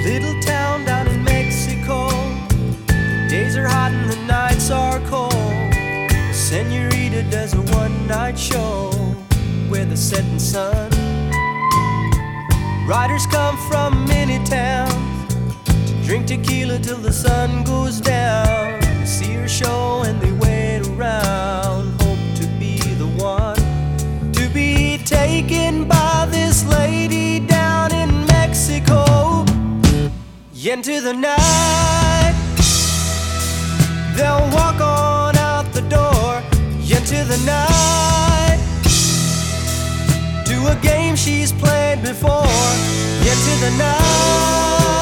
little town down in Mexico. Days are hot and the nights are cold. The senorita does a one-night show with a setting sun. Riders come from many towns to drink tequila till the sun goes down. They see her show and they wait around, hope to be the one to be taken by this lady down in Mexico. Into the night, they'll walk on out the door. Into the night, to a game she's played before. Into the night.